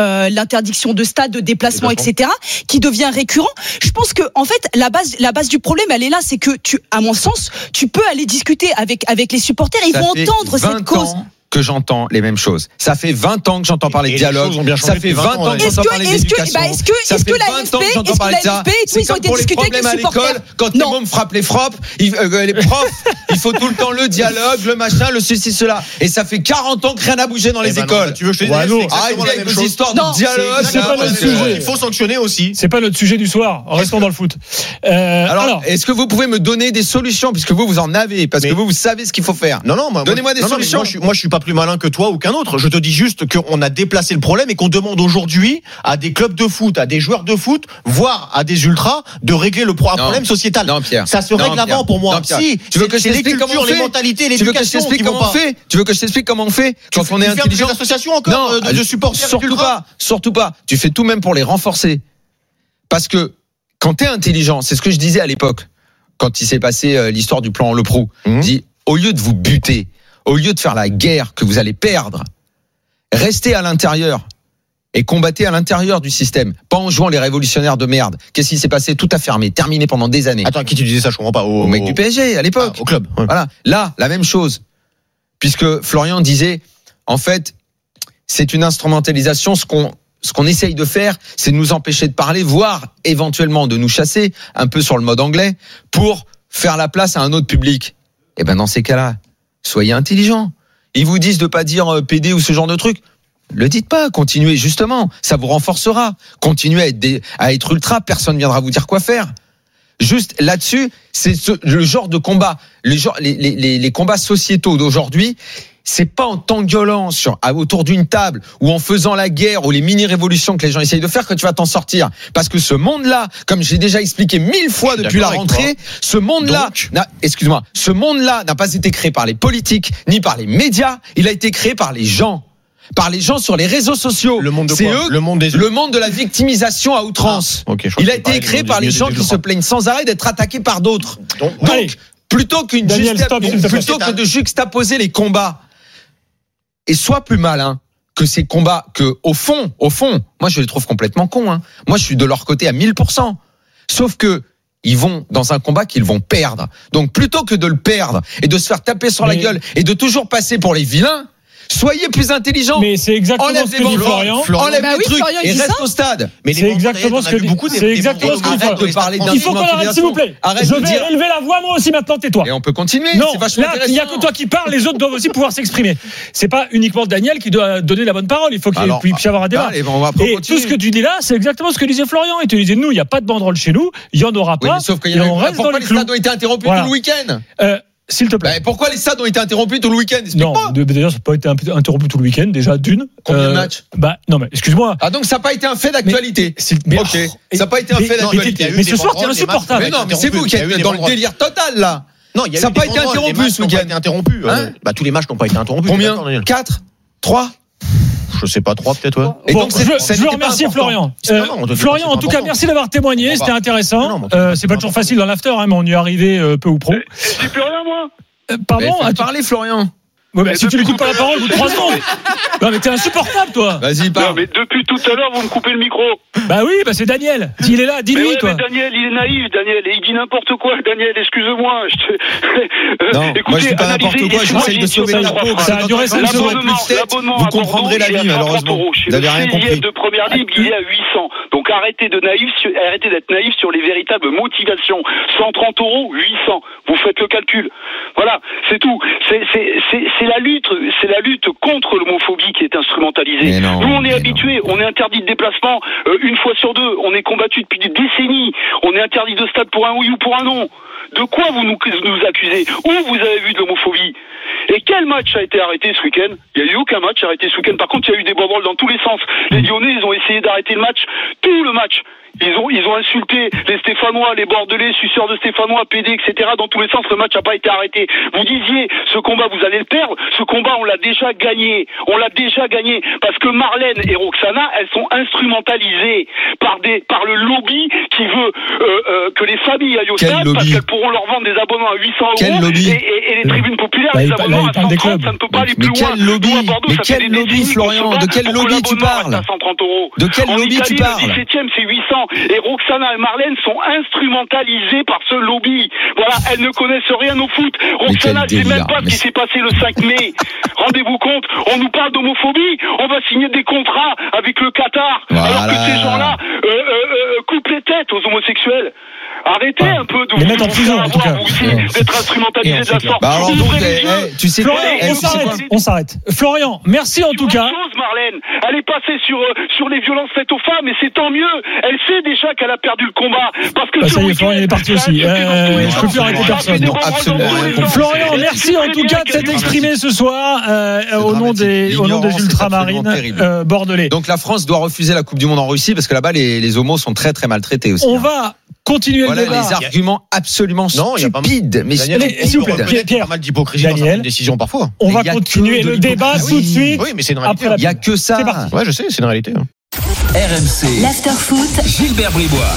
de stade, de déplacement, etc., qui devient récurrent. Je pense que en fait la base du problème elle est là, c'est que à mon sens tu peux aller discuter avec les supporters et ils vont entendre cette cause. Que j'entends les mêmes choses. Ça fait 20 ans que j'entends parler de dialogue. Ça fait 20 ans que j'entends parler d'éducation. Est-ce que la LFP, ils ont été discutés avec les supporters? Quand les mômes frappent les profs, il faut tout le temps le dialogue, le machin, le ceci, cela. Et ça fait 40 ans que rien n'a bougé dans les écoles. Tu veux que je te dise? Arrêtez avec vos histoires de dialogue. C'est pas notre sujet. Il faut sanctionner aussi. C'est pas notre sujet du soir. Restons dans le foot. Alors, est-ce que vous pouvez me donner des solutions, puisque vous en avez, parce que vous savez ce qu'il faut faire? Non, donnez-moi des solutions. Moi, je suis pas plus malin que toi ou qu'un autre. Je te dis juste qu'on a déplacé le problème et qu'on demande aujourd'hui à des clubs de foot, à des joueurs de foot, voire à des ultras, de régler le problème sociétal. Non, Pierre. Ça se règle avant pour moi. Si, tu veux que je t'explique comment on fait? Les mentalités, l'éducation qui vont pas. Tu veux que je t'explique comment on fait quand on est intelligent? Des associations encore de supporters. Surtout pas. Tu fais tout même pour les renforcer. Parce que quand t'es intelligent, c'est ce que je disais à l'époque, quand il s'est passé l'histoire du plan Le Prou. Dis, au lieu de vous buter, au lieu de faire la guerre que vous allez perdre, restez à l'intérieur et combattez à l'intérieur du système, pas en jouant les révolutionnaires de merde. Qu'est-ce qui s'est passé? Tout a fermé, terminé pendant des années. Attends, qui tu disais ça? Je comprends pas. Au mec du PSG à l'époque. Au club. Ouais. Voilà. Là, la même chose. Puisque Florian disait, en fait, c'est une instrumentalisation, ce qu'on essaye de faire, c'est de nous empêcher de parler, voire éventuellement de nous chasser, un peu sur le mode anglais, pour faire la place à un autre public. Et ben dans ces cas-là, soyez intelligents. Ils vous disent de pas dire PD ou ce genre de truc. Le dites pas, continuez justement, ça vous renforcera. Continuez à être ultra, personne viendra vous dire quoi faire. Juste là-dessus, c'est le genre de combat, les combats sociétaux d'aujourd'hui. C'est pas en t'engueulant autour d'une table ou en faisant la guerre ou les mini-révolutions que les gens essayent de faire que tu vas t'en sortir. Parce que ce monde-là, comme j'ai déjà expliqué 1000 fois depuis la rentrée, ce monde-là n'a pas été créé par les politiques ni par les médias. Il a été créé par les gens. Par les gens sur les réseaux sociaux. Le monde de c'est quoi ? eux, le monde de la victimisation à outrance. Il a été créé par les gens qui se plaignent sans arrêt d'être attaqués par d'autres. Donc plutôt que de juxtaposer les combats, et sois plus malin que ces combats que au fond, moi je les trouve complètement cons. Moi je suis de leur côté à 1000%. Sauf que ils vont dans un combat qu'ils vont perdre. Donc plutôt que de le perdre et de se faire taper sur la gueule et de toujours passer pour les vilains, soyez plus intelligents. Mais c'est exactement ce que dit Florian. Enlève les trucs et reste au stade. Mais c'est exactement ce que dit. C'est exactement ce que dit Florian. Il faut qu'on arrête, s'il vous plaît. Je vais élever la voix moi aussi maintenant. Tais-toi. Et on peut continuer. Non, là il n'y a que toi qui parles. Les autres doivent aussi pouvoir s'exprimer. C'est pas uniquement Daniel qui doit donner la bonne parole. Il faut qu'il puisse y avoir un débat. Et tout ce que tu dis là, c'est exactement ce que disait Florian. Il te disait nous, il n'y a pas de banderole chez nous. Il y en aura pas. Sauf qu'il y a. Pourquoi les stades ont été interrompus tout le week-end? S'il te plaît. Pourquoi les stades ont été interrompus tout le week-end? Non, d'ailleurs, ça n'a pas été interrompu tout le week-end, déjà, d'une. Combien de matchs? Non, mais excuse-moi. Ah, donc ça n'a pas été un fait d'actualité. Ok. Ça n'a pas été un fait d'actualité. Mais ce soir, t'es insupportable. Mais non, mais c'est vous qui êtes dans le délire total, là. Non, ça n'a pas été interrompu ce week-end. Tous les matchs n'ont pas été interrompus. Combien? 4? 3? Je sais pas, 3 peut-être, ouais. Et donc, je veux remercier Florian. Florian, en tout cas, merci d'avoir témoigné, c'était intéressant. C'est pas toujours facile dans l'after, mais on y est arrivé peu ou prou. J'ai plus rien, moi. Pardon? À parler, Florian. Si tu lui coupes pas la parole, au bout de 3 secondes. Non, mais t'es insupportable, toi. Vas-y, parle. Non, mais depuis tout à l'heure, vous me coupez le micro. Bah oui, c'est Daniel. Il est là, dis-lui, toi. Mais Daniel, il est naïf, Daniel, et il dit n'importe quoi. Daniel, excuse-moi. Non, écoutez, moi je dis pas n'importe quoi, j'essaye de sauver la peau. Ça a duré 5 secondes. Vous comprendrez la vie, malheureusement. Vous n'avez rien compris. De première ligue, il est à 800. Donc arrêtez d'être naïf sur les véritables motivations. 130 €, 800. Vous faites le calcul. Voilà, c'est tout. C'est la lutte contre l'homophobie qui est instrumentalisée. Nous, on est habitués, on est interdit de déplacement une fois sur deux. On est combattu depuis des décennies. On est interdit de stade pour un oui ou pour un non. De quoi vous nous accusez? Où vous avez vu de l'homophobie? Et quel match a été arrêté ce week-end? Il n'y a eu aucun match arrêté ce week-end. Par contre, il y a eu des banderoles dans tous les sens. Les Lyonnais, ils ont essayé d'arrêter le match, tout le match. Ils ont insulté les Stéphanois, les Bordelais, suceurs de Stéphanois, PD, etc. Dans tous les sens, le match n'a pas été arrêté. Vous disiez, ce combat, vous allez le perdre. Ce combat, on l'a déjà gagné. Parce que Marlène et Roxana, elles sont instrumentalisées par le lobby qui veut que les familles aillent au stade parce qu'elles pourront leur vendre des abonnements à 800 € et les tribunes populaires, les abonnements à 130, ça ne peut pas aller plus loin. Mais quel lobby, Florian? De quel lobby tu parles? De quel lobby tu parles? Le 17e, c'est 800. Et Roxana et Marlène sont instrumentalisées par ce lobby. Voilà, elles ne connaissent rien au foot. Roxana, elle ne sait même pas ce qui s'est passé le 5 mai. Rendez-vous compte, on nous parle d'homophobie, on va signer des contrats avec le Qatar, alors que ces gens-là coupent les têtes aux homosexuels. Arrêtez un peu de vous prison, en tout cas. D'être instrumentalisé de la sorte. Tu sais quoi? On s'arrête. Florian, merci en tout cas. Marlène, elle est passée sur les violences faites aux femmes et c'est tant mieux. Elle sait déjà qu'elle a perdu le combat. Parce que ça y est, Florian est parti aussi. Je peux plus arrêter personne. Absolument. Florian, merci en tout cas de s'être exprimé ce soir au nom des ultramarines bordelais. Donc la France doit refuser la Coupe du Monde en Russie parce que là-bas les homos sont très très maltraités aussi. On va continuer le débat. Les arguments absolument stupides. Mais s'il vous plaît, Pierre, pas mal d'hypocrisie dans certaines décisions parfois. On va continuer le débat tout de suite. Oui, mais c'est une réalité. Il n'y a que ça. C'est parti. Ouais, je sais, c'est une réalité. RMC. L'after-foot. Gilbert Bribois.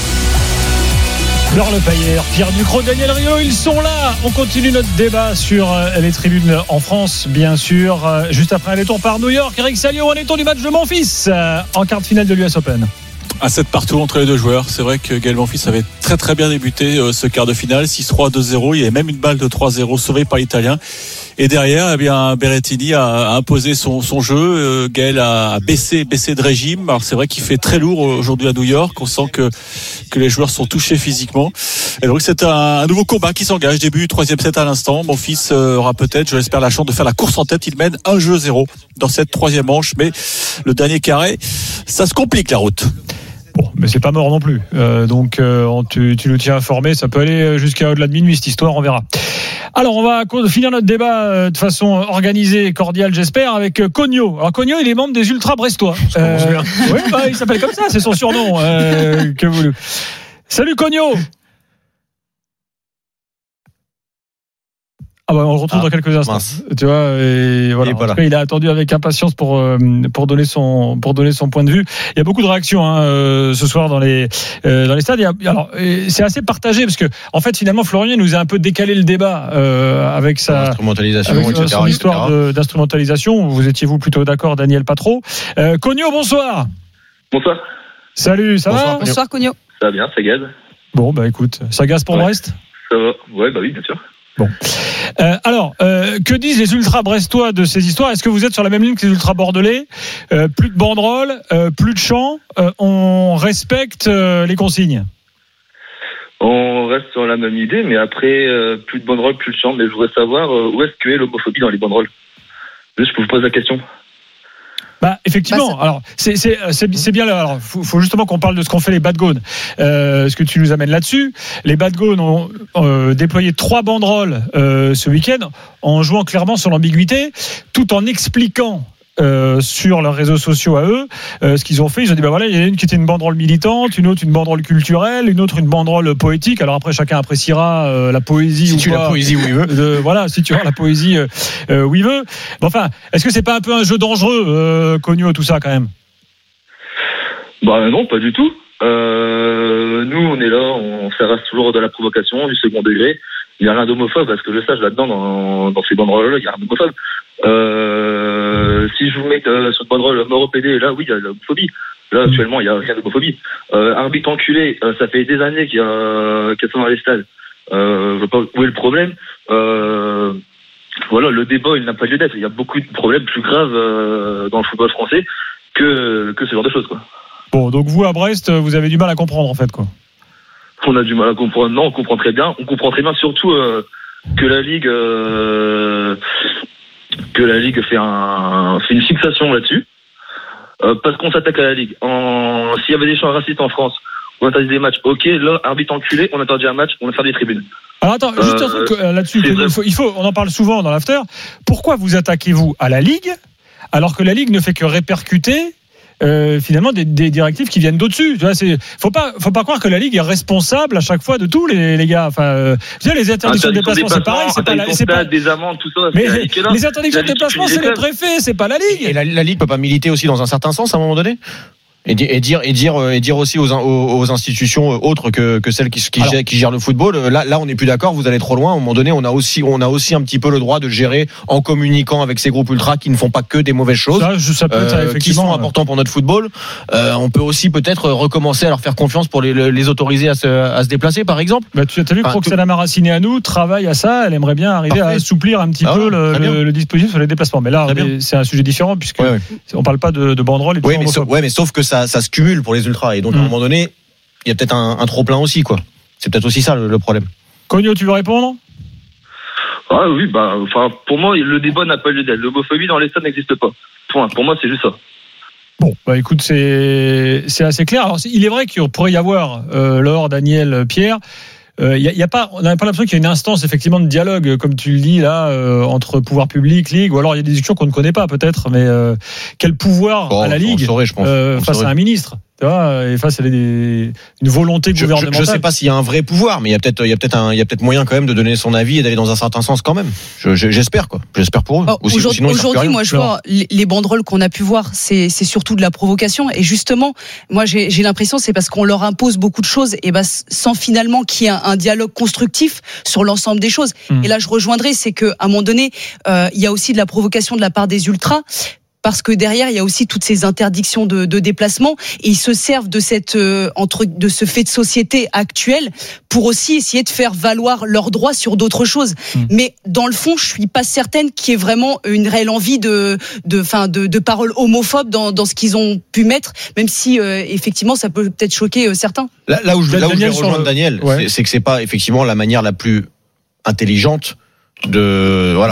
Laure Le Paillère, Pierre Ducrot, Daniel Riolo, ils sont là. On continue notre débat sur les tribunes en France, bien sûr. Juste après un détour par New York, Eric Salio, un détour du match de Monfils en quart de finale de l'US Open. Un set partout entre les deux joueurs. C'est vrai que Gaël Monfils avait très très bien débuté ce quart de finale, 6-3, 2-0. Il y avait même une balle de 3-0 sauvée par l'Italien. Et derrière, eh bien, Berrettini a imposé son jeu. Gaël a baissé de régime. Alors c'est vrai qu'il fait très lourd aujourd'hui à New York. On sent que les joueurs sont touchés physiquement. Et donc c'est un nouveau combat qui s'engage. Début 3e set à l'instant. Mon fils aura peut-être, je l'espère, la chance de faire la course en tête. Il mène 1-0 dans cette 3e manche, mais le dernier carré, ça se complique la route. Bon, mais c'est pas mort non plus. Donc tu nous tiens informés. Ça peut aller jusqu'à au-delà de minuit cette histoire. On verra. Alors on va finir notre débat de façon organisée et cordiale, j'espère, avec Cogno. Alors Cogno, il est membre des Ultras brestois. Oui, il s'appelle comme ça. C'est son surnom. Que vous. Salut Cogno. Ah bah on le retrouve dans quelques instants. Mince. Tu vois, et voilà. En tout cas, il a attendu avec impatience pour donner son point de vue. Il y a beaucoup de réactions ce soir dans les stades. Alors c'est assez partagé parce que en fait finalement Florian nous a un peu décalé le débat avec sa instrumentalisation, avec son histoire d'instrumentalisation. Vous étiez plutôt d'accord, Daniel Patro. Cogno, bonsoir. Bonsoir. Salut, ça va? Bonsoir Cogno. Ça va bien, ça gaze. Bon bah écoute, ça gaze pour Brest? Ça va. Ouais, bah oui, bien sûr. Bon. Alors, que disent les ultras brestois de ces histoires? Est-ce que vous êtes sur la même ligne que les ultras bordelais? Plus de banderoles, plus de chants, on respecte les consignes? On reste sur la même idée, mais après, plus de banderoles, plus de chants. Mais je voudrais savoir où est-ce que est l'homophobie dans les banderoles? Juste, je vous pose la question. Bah effectivement. Alors c'est bien là. Alors faut justement qu'on parle de ce qu'ont fait les Bad Gone. Ce que tu nous amènes là-dessus. Les Bad Gone ont déployé 3 banderoles ce week-end en jouant clairement sur l'ambiguïté, tout en expliquant sur leurs réseaux sociaux à eux ce qu'ils ont fait. Ils ont dit bah voilà, il y en a une qui était une banderole militante, une autre une banderole culturelle, une autre une banderole poétique. Alors après chacun appréciera la poésie si tu as la poésie où il veut. Voilà, si tu as la poésie où il veut. Bon, enfin, est-ce que c'est pas un peu un jeu dangereux, Cogno, tout ça quand même? Bah non, pas du tout. Nous on est là, on reste toujours de la provocation, du second degré. Il n'y a rien d'homophobe, parce que je sache là-dedans dans ces banderoles-là, il n'y a rien d'homophobe. Si je vous mets sur une banderole mort au PD, là oui, il y a l'homophobie. Là actuellement, il n'y a rien d'homophobie. Arbitre enculé, ça fait des années qu'il y a ça dans les stades. Je sais pas où est le problème. Voilà, le débat il n'a pas lieu d'être. Il y a beaucoup de problèmes plus graves dans le football français que ce genre de choses, quoi. Bon, donc vous à Brest, vous avez du mal à comprendre en fait, quoi. On a du mal à comprendre. Non, on comprend très bien. On comprend très bien, surtout que la Ligue fait une fixation là-dessus, parce qu'on s'attaque à la Ligue. S'il y avait des chants racistes en France, on interdit des matchs. Ok, là, arbitre enculé, on interdit un match, on interdit des tribunes. Alors attends, juste un truc là-dessus. On en parle souvent dans l'after. Pourquoi vous attaquez-vous à la Ligue alors que la Ligue ne fait que répercuter finalement des directives qui viennent d'au-dessus? Tu vois, faut pas croire que la Ligue est responsable à chaque fois de tout, les gars. Enfin, les interdictions de déplacement, c'est pareil, c'est pas des amendes, tout ça. Mais les interdictions de déplacement, c'est les préfets, c'est pas la Ligue. Et la Ligue peut pas militer aussi dans un certain sens à un moment donné? Et dire aussi aux institutions autres que celles qui gèrent le football, là on n'est plus d'accord, vous allez trop loin. À un moment donné, on a aussi un petit peu le droit de gérer en communiquant avec ces groupes ultras qui ne font pas que des mauvaises choses, ça peut être, qui sont importants pour notre football. On peut aussi peut-être recommencer à leur faire confiance pour les autoriser à se déplacer, par exemple. Bah, tu as vu que Roxana Maraciné à nous travaille à ça. Elle aimerait bien arriver à assouplir un petit peu le dispositif sur les déplacements. Mais là, c'est un sujet différent puisque on parle pas de banderoles. Mais sauf que ça se cumule pour les ultras et donc à un moment donné il y a peut-être un trop plein aussi, quoi. C'est peut-être aussi ça le problème. Cogno, tu veux répondre? Ah oui, pour moi le débat n'a pas lieu d'être. L'homophobie dans les stades n'existe pas. Point. Pour moi c'est juste ça. Bon, écoute, c'est assez clair. Alors il est vrai qu'il pourrait y avoir Laure, Daniel, Pierre. On n'a pas l'impression qu'il y a une instance effectivement de dialogue, comme tu le dis là, entre pouvoir public, Ligue, ou alors il y a des discussions qu'on ne connaît pas peut-être, mais quel pouvoir à la Ligue face à un ministre, tu vois, et face à une volonté gouvernementale. Je sais pas s'il y a un vrai pouvoir, mais il y a peut-être moyen quand même de donner son avis et d'aller dans un certain sens quand même. J'espère, quoi. J'espère pour eux. Aujourd'hui, moi je vois les banderoles qu'on a pu voir, c'est surtout de la provocation, et justement, moi j'ai l'impression c'est parce qu'on leur impose beaucoup de choses, et sans finalement qu'il y ait un dialogue constructif sur l'ensemble des choses. Et là je rejoindrai, c'est que à un moment donné, il y a aussi de la provocation de la part des ultras. parce que derrière il y a aussi toutes ces interdictions de déplacement et ils se servent de de ce fait de société actuel pour aussi essayer de faire valoir leurs droits sur d'autres choses. Mais dans le fond, je suis pas certaine qu'il y ait vraiment une réelle envie de paroles homophobes dans ce qu'ils ont pu mettre, même si effectivement ça peut peut-être choquer certains. Là où je vais rejoindre Daniel, c'est que c'est pas effectivement la manière la plus intelligente on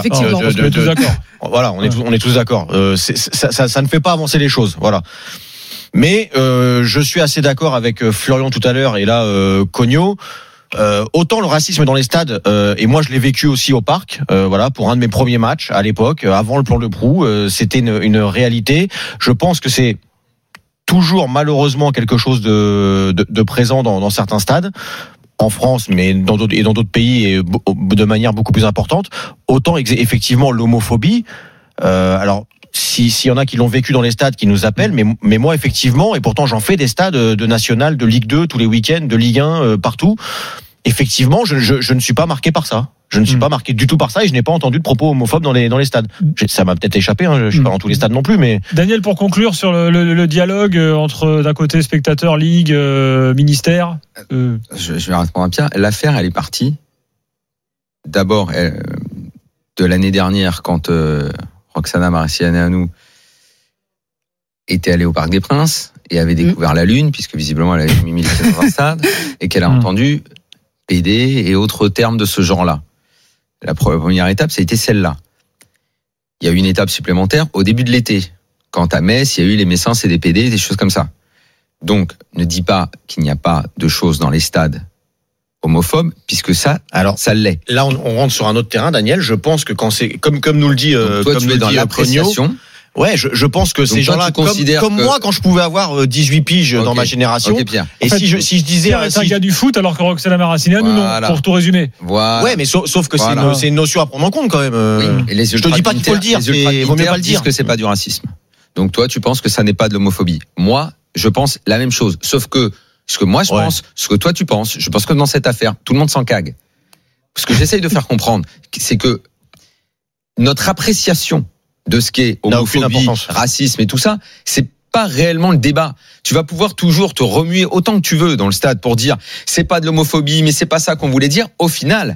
est tous d'accord. Ça ne fait pas avancer les choses, voilà. Mais je suis assez d'accord avec Florian tout à l'heure et là Cogno. Autant le racisme dans les stades, et moi je l'ai vécu aussi au parc, pour un de mes premiers matchs à l'époque, avant le plan de proue, c'était une réalité. Je pense que c'est toujours malheureusement quelque chose de présent dans certains stades. En France, mais dans d'autres pays et de manière beaucoup plus importante. Autant effectivement l'homophobie. Alors s'il y en a qui l'ont vécu dans les stades, qui nous appellent, mais moi effectivement, et pourtant j'en fais des stades de national, de Ligue 2 tous les week-ends, de Ligue 1 partout. Effectivement, je ne suis pas marqué par ça. Je ne suis pas marqué du tout par ça et je n'ai pas entendu de propos homophobes dans les stades. Ça m'a peut-être échappé, je suis pas dans tous les stades non plus, mais... Daniel, pour conclure sur le dialogue entre, d'un côté, spectateurs, ligue, ministère... Je vais répondre à Pierre. L'affaire, elle est partie. D'abord, de l'année dernière, quand Roxana Maracineanu était allée au Parc des Princes et avait découvert la Lune, puisque visiblement elle avait mis militaire dans un stade, et qu'elle a entendu PD et autres termes de ce genre-là. La première étape, ça a été celle-là. Il y a eu une étape supplémentaire au début de l'été, quand à Metz, il y a eu les Messins et des PD, des choses comme ça. Donc, ne dis pas qu'il n'y a pas de choses dans les stades homophobes, puisque ça l'est. Là, on rentre sur un autre terrain, Daniel. Je pense que quand c'est comme nous le dit, toi, tu es dans l'appréciation. Ouais, je pense que ces gens-là, comme moi, quand je pouvais avoir 18 piges dans ma génération, et si je disais... C'est un gars du foot, alors que Roxana Maracineanu, non, pour tout résumer. Voilà. Ouais, mais sauf que c'est une notion à prendre en compte, quand même. Oui. Et je te dis pas qu'il faut le dire, mais vaut mieux pas le dire. Que c'est pas du racisme. Donc toi, tu penses que ça n'est pas de l'homophobie. Moi, je pense la même chose. Sauf que, ce que moi je pense, ce que toi tu penses, je pense que dans cette affaire, tout le monde s'en cague. Ce que j'essaye de faire comprendre, c'est que notre appréciation de ce qu'est homophobie, racisme et tout ça, c'est pas réellement le débat. Tu vas pouvoir toujours te remuer autant que tu veux dans le stade pour dire c'est pas de l'homophobie, mais c'est pas ça qu'on voulait dire. Au final,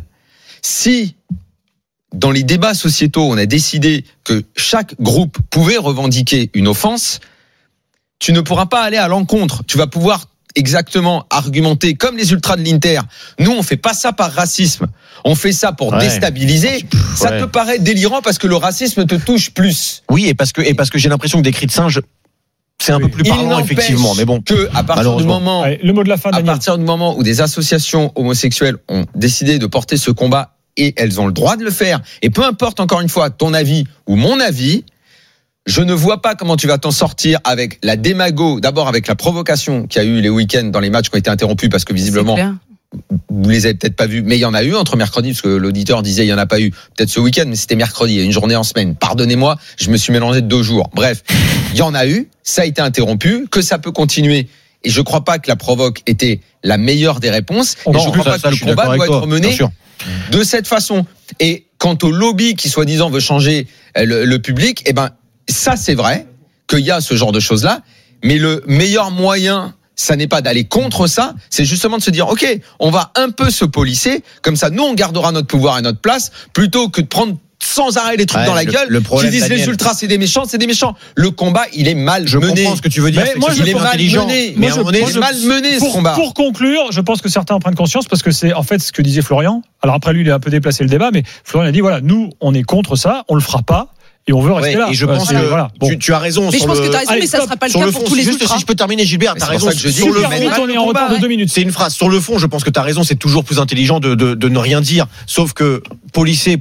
si dans les débats sociétaux, on a décidé que chaque groupe pouvait revendiquer une offense, tu ne pourras pas aller à l'encontre. Tu vas pouvoir exactement argumenter comme les ultras de l'Inter. Nous, on fait pas ça par racisme. On fait ça pour déstabiliser. Ça te paraît délirant parce que le racisme te touche plus. Oui, et parce que j'ai l'impression que des cris de singe, c'est un peu plus parlant, effectivement. Mais bon. Que, à partir du moment, le mot de la fin, Daniel. À partir du moment où des associations homosexuelles ont décidé de porter ce combat et elles ont le droit de le faire, et peu importe encore une fois ton avis ou mon avis, je ne vois pas comment tu vas t'en sortir avec la démago, d'abord avec la provocation qu'il y a eu les week-ends dans les matchs qui ont été interrompus parce que visiblement, vous les avez peut-être pas vus, mais il y en a eu entre mercredi, parce que l'auditeur disait il y en a pas eu, peut-être ce week-end, mais c'était mercredi, il y a une journée en semaine. Pardonnez-moi, je me suis mélangé de 2 jours. Bref, il y en a eu, ça a été interrompu, que ça peut continuer. Et je crois pas que la provoque était la meilleure des réponses. Et je crois pas que le combat doit être mené de cette façon. Et quant au lobby qui soi-disant veut changer le public, eh ben, ça, c'est vrai qu'il y a ce genre de choses-là, mais le meilleur moyen, ça n'est pas d'aller contre ça, c'est justement de se dire, OK, on va un peu se polisser, comme ça, nous, on gardera notre pouvoir et notre place, plutôt que de prendre sans arrêt les trucs dans la gueule, qui disent Daniel, les ultras, c'est des méchants. Le combat, il est mal mené. Je comprends ce que tu veux dire, il est mal mené. Mais il est mal mené, ce combat. Pour conclure, je pense que certains en prennent conscience, parce que c'est, en fait, ce que disait Florian. Alors après, lui, il a un peu déplacé le débat, mais Florian a dit, voilà, nous, on est contre ça, on le fera pas. Et on veut rester là. Et je pense que tu as raison. Mais je pense que tu as raison, mais ça ne sera pas le cas pour tous les ultras. Si je peux terminer, Gilbert, tu as raison. Sur le fond, on est en retard de 2 minutes. C'est une phrase. Sur le fond, je pense que tu as raison. C'est toujours plus intelligent de ne rien dire. Sauf que polisser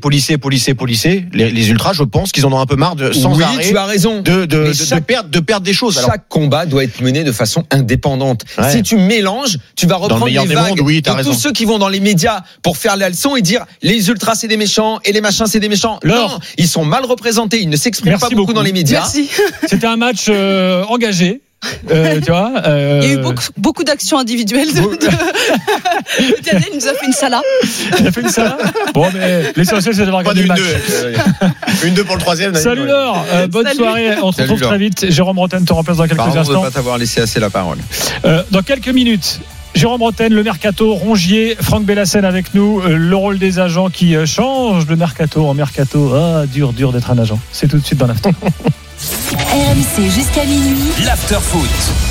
les ultras, je pense qu'ils en ont un peu marre sans arrêt. Oui, tu as raison. De perdre des choses. Chaque combat doit être mené de façon indépendante. Si tu mélanges, tu vas reprendre les vagues de tous ceux qui vont dans les médias pour faire la leçon et dire les ultras c'est des méchants et les machins c'est des méchants. Non, ils sont mal représentés. Ils ne s'expriment pas beaucoup dans les médias. Merci. C'était un match engagé. Tu vois, il y a eu beaucoup d'actions individuelles. Daniel nous a fait une salade. Il a fait une salade. Bon, mais l'essentiel, c'est d'avoir gagné le match. Une 2 pour le troisième. Salut Laure, bonne soirée. On se retrouve très vite. Jérôme Rotten te remplace dans quelques instants. Pardon de ne pas t'avoir laissé assez la parole. Dans quelques minutes. Jérôme Rotten, le mercato, Rongier, Franck Bellassène avec nous, le rôle des agents qui change de mercato en mercato. Dur d'être un agent. C'est tout de suite dans l'after. RMC jusqu'à minuit. L'after foot.